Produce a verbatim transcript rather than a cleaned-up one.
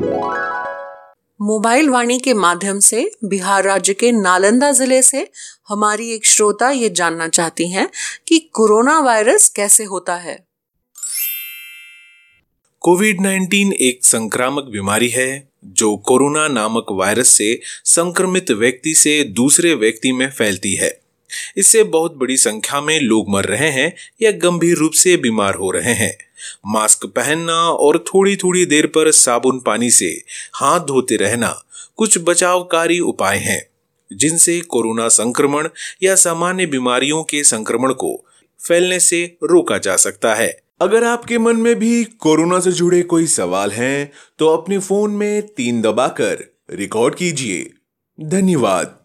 Mobile वाणी के माध्यम से बिहार राज्य के नालंदा जिले से हमारी एक श्रोता ये जानना चाहती हैं कि कोरोना वायरस कैसे होता है। कोविड नाइन्टीन एक संक्रामक बीमारी है जो कोरोना नामक वायरस से संक्रमित व्यक्ति से दूसरे व्यक्ति में फैलती है। इससे बहुत बड़ी संख्या में लोग मर रहे हैं या गंभीर रूप से बीमार हो रहे हैं। मास्क पहनना और थोड़ी थोड़ी देर पर साबुन पानी से हाथ धोते रहना कुछ बचावकारी उपाय हैं जिनसे कोरोना संक्रमण या सामान्य बीमारियों के संक्रमण को फैलने से रोका जा सकता है। अगर आपके मन में भी कोरोना से जुड़े कोई सवाल हैं तो अपने फोन में तीन दबाकर रिकॉर्ड कीजिए। धन्यवाद।